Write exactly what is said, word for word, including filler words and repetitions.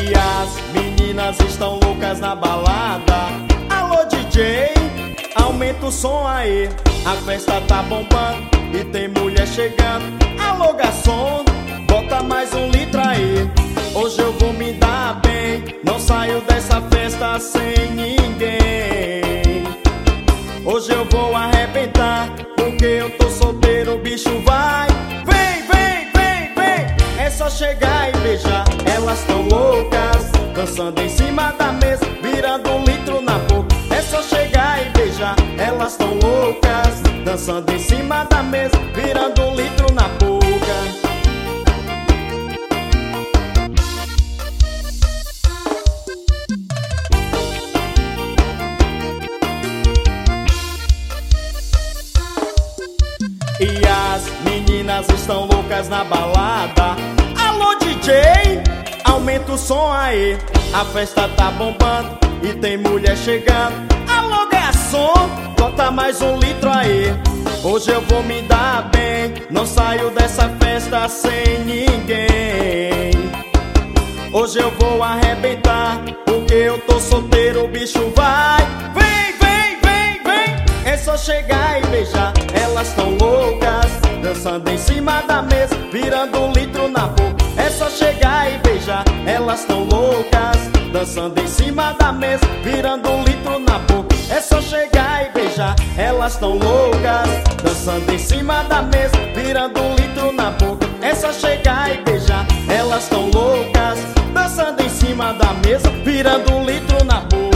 E as meninas estão loucas na balada. Alô D J, aumenta o som aí, a festa tá bombando e tem mulher chegando. Alô garçom, bota mais um litro aí, hoje eu vou me dar bem, não saio dessa festa sem ninguém. Hoje eu vou arrebentar, porque eu tô solteiro, o bicho vai. Vem, vem, vem, vem, é só chegar e beijar. Elas tão loucas, dançando em cima da mesa, virando um litro na boca. É só chegar e beijar. Elas tão loucas, dançando em cima da mesa, virando um litro na boca. E as meninas estão loucas na balada. Alô D J, aumenta o som aí, a festa tá bombando e tem mulher chegando. Alô garçom, bota mais um litro aí, hoje eu vou me dar bem, não saio dessa festa sem ninguém. Hoje eu vou arrebentar, porque eu tô solteiro, o bicho vai. Vem, vem, vem, vem, é só chegar e beijar. Elas tão loucas, dançando em cima da mesa, virando um litro na boca. É só chegar e beijar. Elas tão loucas, dançando em cima da mesa, virando um litro na boca. É só chegar e beijar. Elas tão loucas, dançando em cima da mesa, virando um litro na boca. É só chegar e beijar. Elas tão loucas, dançando em cima da mesa, virando um litro na boca.